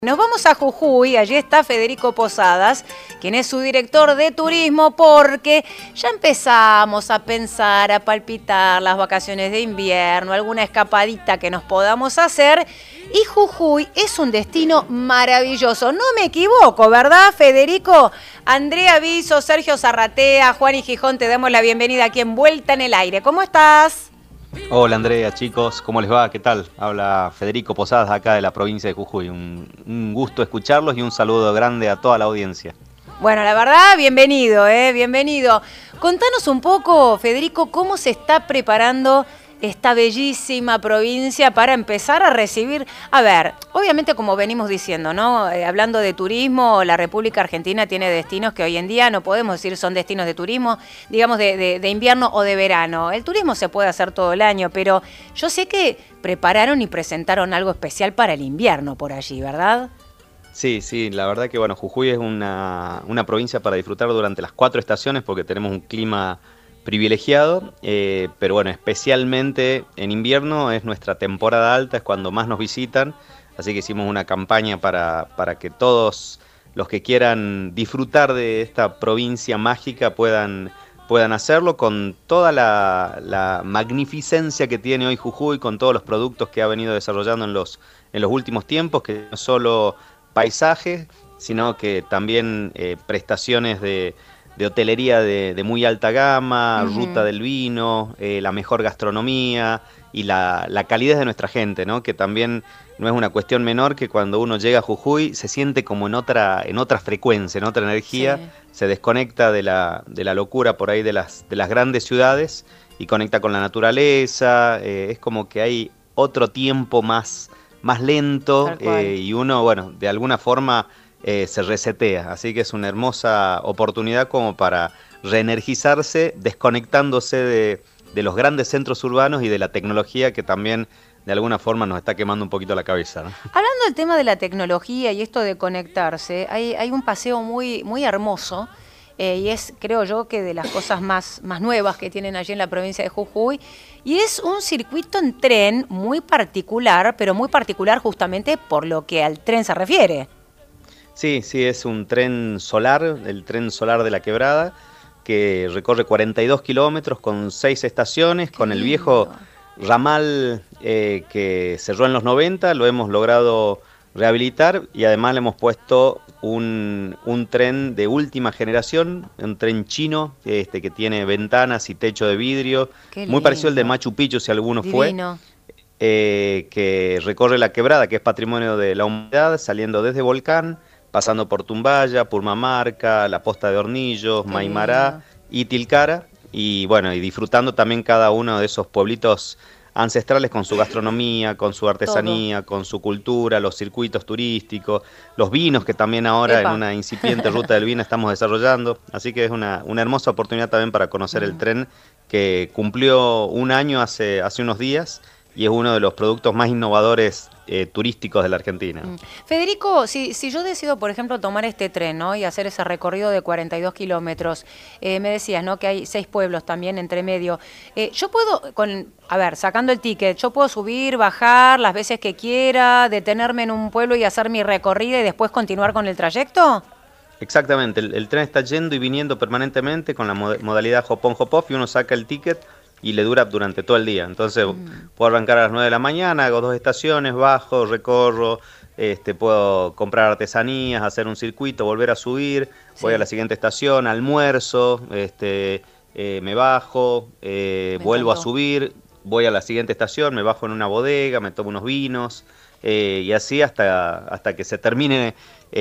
Nos vamos a Jujuy, allí está Federico Posadas, quien es su director de turismo, porque ya empezamos a pensar, a palpitar las vacaciones de invierno, alguna escapadita que nos podamos hacer, y Jujuy es un destino maravilloso. No me equivoco, ¿verdad, Federico? Andrea Viso, Sergio Zarratea, Juan y Gijón, te damos la bienvenida aquí en Vuelta en el Aire. ¿Cómo estás? Hola Andrea, chicos, ¿cómo les va? ¿Qué tal? Habla Federico Posadas acá de la provincia de Jujuy. Un gusto escucharlos y un saludo grande a toda la audiencia. Bueno, la verdad, bienvenido, bienvenido. Contanos un poco, Federico, cómo se está preparando esta bellísima provincia para empezar a recibir. A ver, obviamente como venimos diciendo, ¿no? Hablando de turismo, la República Argentina tiene destinos que hoy en día no podemos decir son destinos de turismo, digamos de invierno o de verano. El turismo se puede hacer todo el año, pero yo sé que prepararon y presentaron algo especial para el invierno por allí, ¿verdad? Sí, la verdad que bueno, Jujuy es una provincia para disfrutar durante las 4 estaciones porque tenemos un clima privilegiado, pero bueno, especialmente en invierno es nuestra temporada alta, es cuando más nos visitan, así que hicimos una campaña para que todos los que quieran disfrutar de esta provincia mágica puedan hacerlo con toda la magnificencia que tiene hoy Jujuy, con todos los productos que ha venido desarrollando en los últimos tiempos, que no solo paisajes, sino que también prestaciones de hotelería de muy alta gama, ruta del vino, la mejor gastronomía y la calidez de nuestra gente, ¿no? Que también no es una cuestión menor, que cuando uno llega a Jujuy se siente como en otra frecuencia, en otra energía, sí. Se desconecta de la locura por ahí de las grandes ciudades y conecta con la naturaleza, es como que hay otro tiempo más lento, y uno, bueno, de alguna forma se resetea, así que es una hermosa oportunidad como para reenergizarse, desconectándose de los grandes centros urbanos y de la tecnología que también de alguna forma nos está quemando un poquito la cabeza, ¿no? Hablando del tema de la tecnología y esto de conectarse, hay un paseo muy hermoso, y es, creo yo, que de las cosas más nuevas que tienen allí en la provincia de Jujuy, y es un circuito en tren muy particular, pero muy particular justamente por lo que al tren se refiere. Sí, es un tren solar, el tren solar de la Quebrada, que recorre 42 kilómetros con 6 estaciones, con el viejo ramal que cerró en los 90, lo hemos logrado rehabilitar y además le hemos puesto un tren de última generación, un tren chino que tiene ventanas y techo de vidrio, muy parecido al de Machu Picchu si alguno Divino. Que recorre la Quebrada, que es patrimonio de la humanidad, saliendo desde Volcán, pasando por Tumbaya, Purmamarca, la Posta de Hornillos, Maimará y Tilcara, y bueno, y disfrutando también cada uno de esos pueblitos ancestrales con su gastronomía, con su artesanía, con su cultura, los circuitos turísticos, los vinos que también ahora en una incipiente ruta del vino estamos desarrollando, así que es una hermosa oportunidad también para conocer el tren que cumplió un año hace unos días y es uno de los productos más innovadores turísticos de la Argentina. Federico, si yo decido, por ejemplo, tomar este tren, ¿no? Y hacer ese recorrido de 42 kilómetros, me decías, ¿no? Que hay 6 pueblos también entre medio. Yo puedo, sacando el ticket, yo puedo subir, bajar las veces que quiera, detenerme en un pueblo y hacer mi recorrida y después continuar con el trayecto. Exactamente, el tren está yendo y viniendo permanentemente con la modalidad hop-on, hop-off, y uno saca el ticket y le dura durante todo el día. Entonces puedo arrancar a las 9 de la mañana, hago 2 estaciones, bajo, recorro, puedo comprar artesanías, hacer un circuito, volver a subir, voy a la siguiente estación, almuerzo, me bajo, vuelvo a subir, voy a la siguiente estación, me bajo en una bodega, me tomo unos vinos, y así hasta que se termine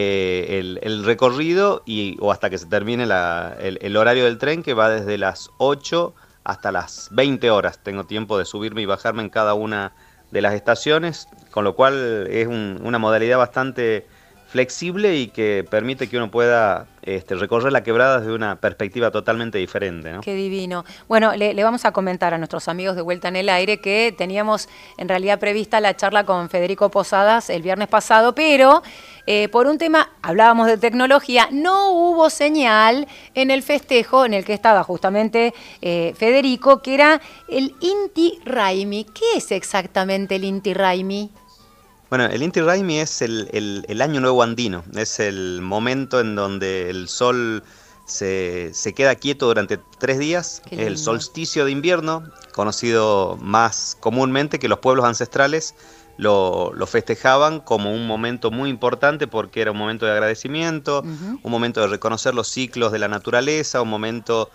el recorrido o hasta que se termine el horario del tren, que va desde las 8 hasta las 20 horas. Tengo tiempo de subirme y bajarme en cada una de las estaciones, con lo cual es una modalidad bastante flexible y que permite que uno pueda recorrer la Quebrada desde una perspectiva totalmente diferente, ¿no? Qué divino. Bueno, le vamos a comentar a nuestros amigos de Vuelta en el Aire que teníamos en realidad prevista la charla con Federico Posadas el viernes pasado, pero por un tema, hablábamos de tecnología, no hubo señal en el festejo en el que estaba justamente Federico, que era el Inti Raymi. ¿Qué es exactamente el Inti Raymi? Bueno, el Inti Raymi es el año nuevo andino, es el momento en donde el sol se queda quieto durante 3 días, Qué es el lindo. solsticio de invierno, conocido más comúnmente que los pueblos ancestrales lo festejaban como un momento muy importante porque era un momento de agradecimiento, Ujú. un momento de reconocer los ciclos de la naturaleza, un momento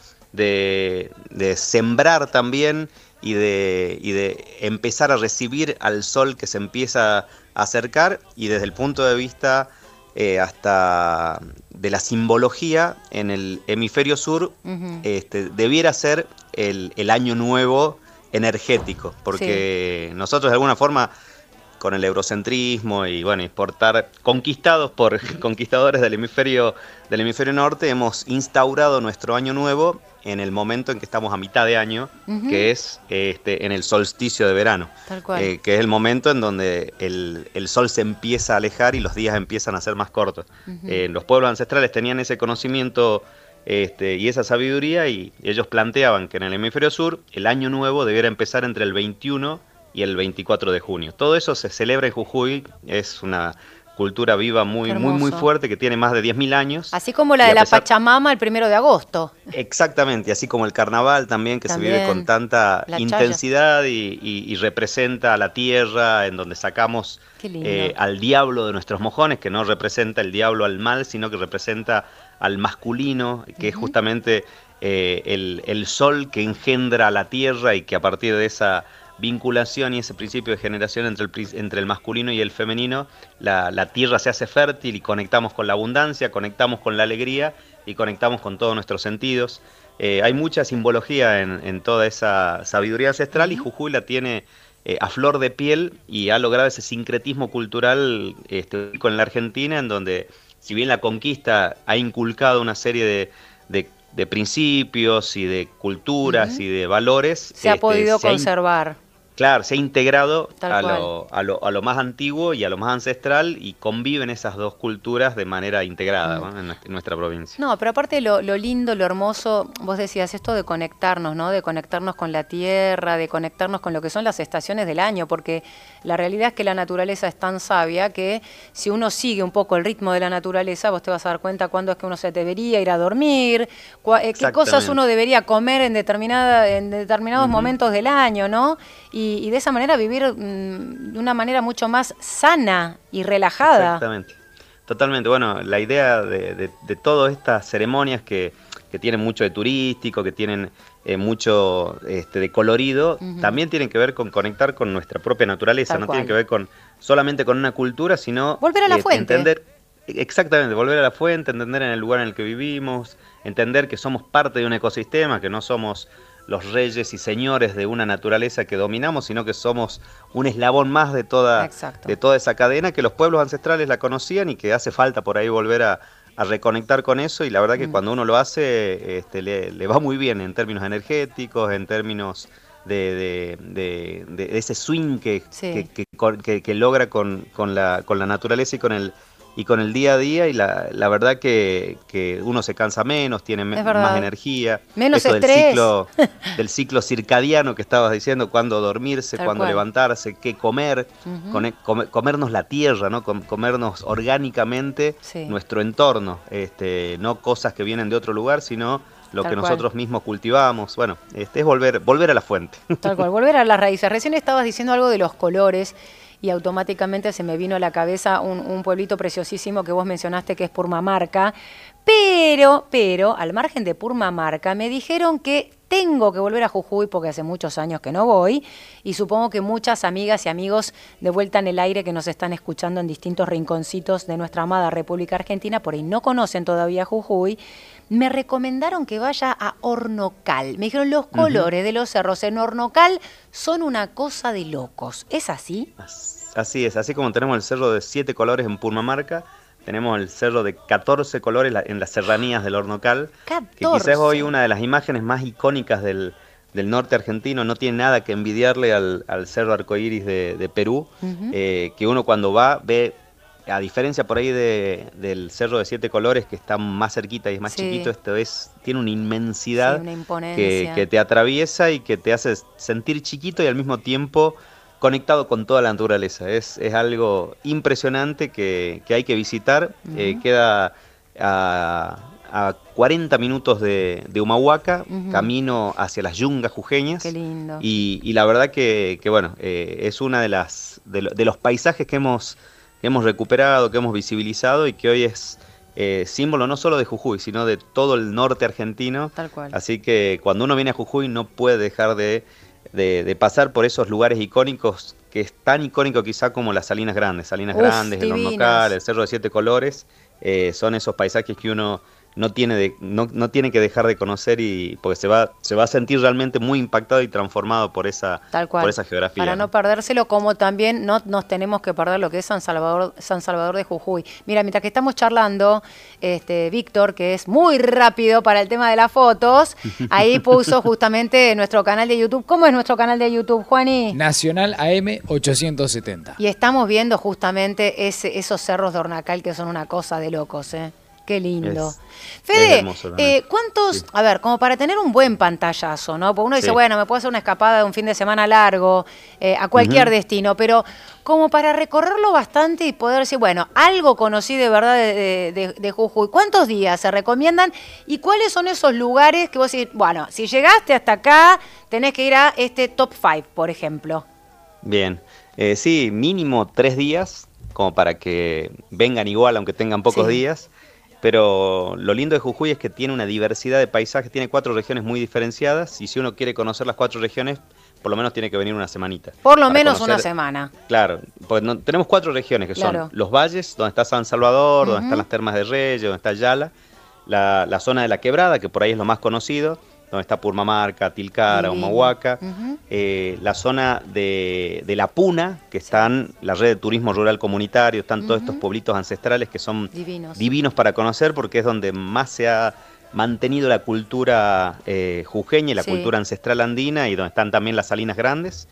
de sembrar también y de empezar a recibir al sol que se empieza a acercar y desde el punto de vista hasta de la simbología en el hemisferio sur Ujú. debiera ser el año nuevo energético, porque nosotros de alguna forma con el eurocentrismo y bueno, y por estar conquistados por conquistadores del hemisferio norte, hemos instaurado nuestro año nuevo en el momento en que estamos a mitad de año, Ujú. que es en el solsticio de verano, Tal cual. que es el momento en donde el sol se empieza a alejar y los días empiezan a ser más cortos. Ujú. Los pueblos ancestrales tenían ese conocimiento y esa sabiduría y ellos planteaban que en el hemisferio sur el año nuevo debiera empezar entre el 21 y el 24 de junio. Todo eso se celebra en Jujuy, es una cultura viva Qué muy hermoso. fuerte que tiene más de 10.000 años. Así como la Y de a la pesar, Pachamama el 1 de agosto. exactamente, así como el carnaval también, que se vive con También. tanta La chaya. intensidad y representa a la tierra, en donde sacamos Qué lindo. al diablo de nuestros mojones, que no representa el diablo al mal, sino que representa al masculino, que es Ujú. justamente el sol que engendra a la tierra y que a partir de esa vinculación y ese principio de generación entre el masculino y el femenino, la tierra se hace fértil y conectamos con la abundancia, conectamos con la alegría y conectamos con todos nuestros sentidos. Hay mucha simbología en toda esa sabiduría ancestral y Ujú. Jujuy la tiene a flor de piel y ha logrado ese sincretismo cultural con la Argentina, en donde si bien la conquista ha inculcado una serie de principios y de culturas Ujú. y de valores, Se ha podido se ha conservar. claro, se ha integrado Tal cual. a lo más antiguo y a lo más ancestral y conviven esas dos culturas de manera integrada, Mm. ¿no? En nuestra provincia. No, pero aparte lo lindo, lo hermoso, vos decías esto de conectarnos, ¿no? De conectarnos con la tierra, de conectarnos con lo que son las estaciones del año, porque la realidad es que la naturaleza es tan sabia que si uno sigue un poco el ritmo de la naturaleza, vos te vas a dar cuenta cuándo es que uno se debería ir a dormir, qué cosas uno Exactamente. debería comer en determinados Ujú. momentos del año, ¿no? Y de esa manera vivir de una manera mucho más sana y relajada. Exactamente. Totalmente. Bueno, la idea de todas estas ceremonias que tienen mucho de turístico, que tienen mucho de colorido, Ujú. también tienen que ver con conectar con nuestra propia naturaleza, Tal no tienen que cual. ver con solamente con una cultura, sino Volver a la fuente. entender, exactamente, volver a la fuente, entender en el lugar en el que vivimos, entender que somos parte de un ecosistema, que no somos los reyes y señores de una naturaleza que dominamos, sino que somos un eslabón más Exacto. de toda esa cadena, que los pueblos ancestrales la conocían y que hace falta por ahí volver a reconectar con eso. Y la verdad que Mm. cuando uno lo hace, le va muy bien en términos energéticos, en términos de ese swing Sí, que logra con la naturaleza y con el día a día, y la verdad que uno se cansa menos, tiene es más verdad. energía. Menos Esto estrés. del ciclo circadiano que estabas diciendo, cuándo dormirse, Tal cuándo cual. levantarse, qué comer, Ujú. comernos la tierra, ¿no? Comernos orgánicamente Sí, nuestro entorno, no cosas que vienen de otro lugar, sino lo que tal cual. nosotros mismos cultivamos. Bueno, es volver a la fuente. Tal cual. Volver a las raíces. Recién estabas diciendo algo de los colores y automáticamente se me vino a la cabeza un pueblito preciosísimo que vos mencionaste que es Purmamarca. Pero, al margen de Purmamarca, me dijeron que tengo que volver a Jujuy porque hace muchos años que no voy y supongo que muchas amigas y amigos de vuelta en el aire que nos están escuchando en distintos rinconcitos de nuestra amada República Argentina, por ahí no conocen todavía Jujuy, me recomendaron que vaya a Hornocal. Me dijeron los Ujú. colores de los cerros en Hornocal son una cosa de locos. ¿Es así? Así es, así como tenemos el cerro de 7 colores en Purmamarca, tenemos el cerro de 14 colores en las serranías del Hornocal, que quizás es hoy 14. una de las imágenes más icónicas del norte argentino, no tiene nada que envidiarle al cerro arcoíris de Perú, Ujú. que uno cuando va ve, a diferencia por ahí del cerro de 7 colores que está más cerquita y es más chiquito, Sí, tiene una sí, inmensidad una que imponencia. te atraviesa y que te hace sentir chiquito y al mismo tiempo conectado con toda la naturaleza. Es algo impresionante que hay que visitar. Queda a 40 minutos de Humahuaca, camino hacia las yungas jujeñas. Qué lindo. Y la verdad que bueno, es una de los paisajes que hemos recuperado, que hemos visibilizado y que hoy es símbolo no solo de Jujuy, sino de todo el norte argentino. Tal cual. Así que cuando uno viene a Jujuy no puede dejar de pasar por esos lugares icónicos, que es tan icónico quizá como las Salinas Grandes, el Hornocal, el Cerro de Siete Colores. Son esos paisajes que uno no tiene que dejar de conocer, y porque se va a sentir realmente muy impactado y transformado por esa geografía. Para no perdérselo, como también no nos tenemos que perder lo que es San Salvador de Jujuy. Mira, mientras que estamos charlando, Víctor, que es muy rápido para el tema de las fotos, ahí puso justamente nuestro canal de YouTube. ¿Cómo es nuestro canal de YouTube, Juani? Nacional AM 870. Y estamos viendo justamente esos cerros de Hornacal que son una cosa de locos, ¿eh? Qué lindo. Fede, ¿cuántos, sí, a ver, como para tener un buen pantallazo, ¿no? Porque uno dice, bueno, me puedo hacer una escapada de un fin de semana largo, a cualquier destino, pero como para recorrerlo bastante y poder decir, bueno, algo conocí de verdad de Jujuy, ¿cuántos días se recomiendan? ¿Y cuáles son esos lugares que vos decís, bueno, si llegaste hasta acá, tenés que ir a este top 5, por ejemplo? Bien, sí, mínimo 3 días, como para que vengan igual, aunque tengan pocos días. Pero lo lindo de Jujuy es que tiene una diversidad de paisajes, tiene 4 regiones muy diferenciadas, y si uno quiere conocer las 4 regiones, por lo menos tiene que venir una semanita. Por lo menos una semana. Claro, porque tenemos 4 regiones que son los valles, donde está San Salvador, donde están las Termas de Reyes, donde está Yala, la zona de la Quebrada, que por ahí es lo más conocido, donde está Purmamarca, Tilcara, Humahuaca, la zona de La Puna, que están la red de turismo rural comunitario, están todos estos pueblitos ancestrales que son divinos para conocer, porque es donde más se ha mantenido la cultura jujeña y la cultura ancestral andina, y donde están también las Salinas Grandes,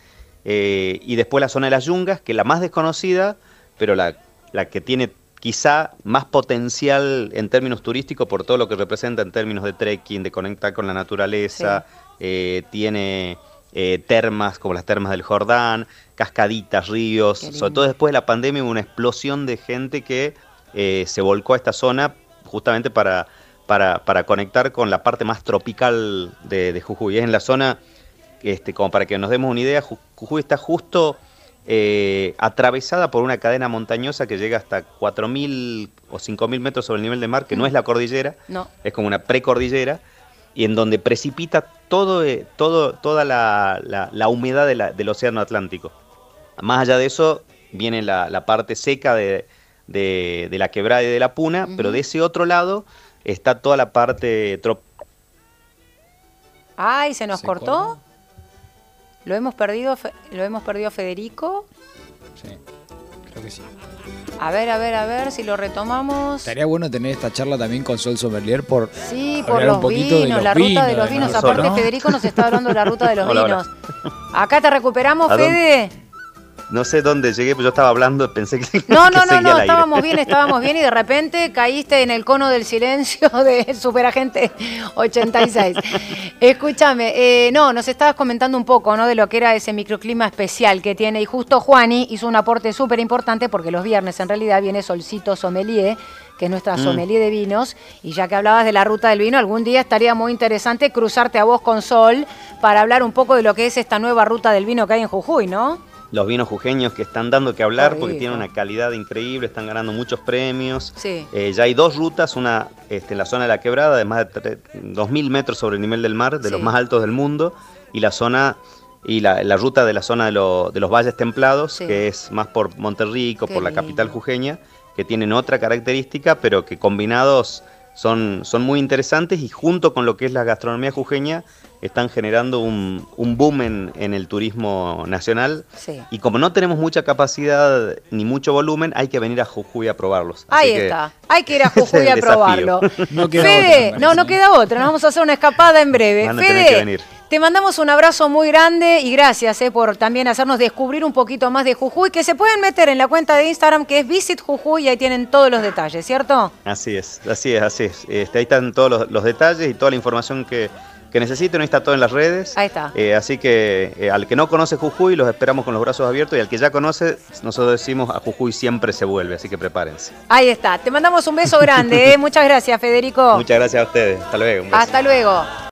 y después la zona de las Yungas, que es la más desconocida, pero la que tiene quizá más potencial en términos turísticos por todo lo que representa en términos de trekking, de conectar con la naturaleza. Tiene termas como las termas del Jordán, cascaditas, ríos. Sobre todo después de la pandemia hubo una explosión de gente que se volcó a esta zona justamente para conectar con la parte más tropical de Jujuy. Es en la zona, como para que nos demos una idea, Jujuy está justo atravesada por una cadena montañosa que llega hasta 4.000 o 5.000 metros sobre el nivel del mar, que no es la cordillera, es como una precordillera, y en donde precipita toda la humedad del océano Atlántico. Más allá de eso viene la parte seca de la Quebrada y de la Puna, pero de ese otro lado está toda la parte tropical. Ay, ¿se nos cortó? ¿Lo hemos perdido a Federico? Sí, creo que sí. A ver si lo retomamos. Estaría bueno tener esta charla también con Sol Sommelier por los vinos, la ruta de los vinos. Aparte, Federico nos está hablando de la ruta de los vinos. Acá te recuperamos, Fede. No sé dónde llegué, pero yo estaba hablando, pensé que No, estábamos bien y de repente caíste en el cono del silencio de Superagente 86. Escúchame, nos estabas comentando un poco, ¿no?, de lo que era ese microclima especial que tiene, y justo Juani hizo un aporte súper importante porque los viernes en realidad viene Solcito Sommelier, que es nuestra sommelier de vinos, y ya que hablabas de la ruta del vino, algún día estaría muy interesante cruzarte a vos con Sol para hablar un poco de lo que es esta nueva ruta del vino que hay en Jujuy, ¿no? Los vinos jujeños que están dando que hablar porque tienen una calidad increíble, están ganando muchos premios. Ya hay 2 rutas, una en la zona de la Quebrada, de más de 2.000 metros sobre el nivel del mar, de los más altos del mundo, y la ruta de la zona de los valles templados, que es más por Monterrico, por la capital jujeña, que tienen otra característica, pero que combinados son muy interesantes, y junto con lo que es la gastronomía jujeña, están generando un boom en el turismo nacional. Y como no tenemos mucha capacidad ni mucho volumen, hay que venir a Jujuy a probarlos. Ahí está, hay que ir a Jujuy a probarlo. Fede, no queda otra, nos vamos a hacer una escapada en breve. Fede, te mandamos un abrazo muy grande y gracias por también hacernos descubrir un poquito más de Jujuy, que se pueden meter en la cuenta de Instagram que es Visit Jujuy, y ahí tienen todos los detalles, ¿cierto? Así es. Ahí están todos los detalles y toda la información que que necesiten, ahí está todo en las redes. Ahí está. Así que al que no conoce Jujuy, los esperamos con los brazos abiertos, y al que ya conoce, nosotros decimos a Jujuy siempre se vuelve, así que prepárense. Ahí está. Te mandamos un beso grande, ¿eh? Muchas gracias, Federico. Muchas gracias a ustedes. Hasta luego. Un beso. Hasta luego.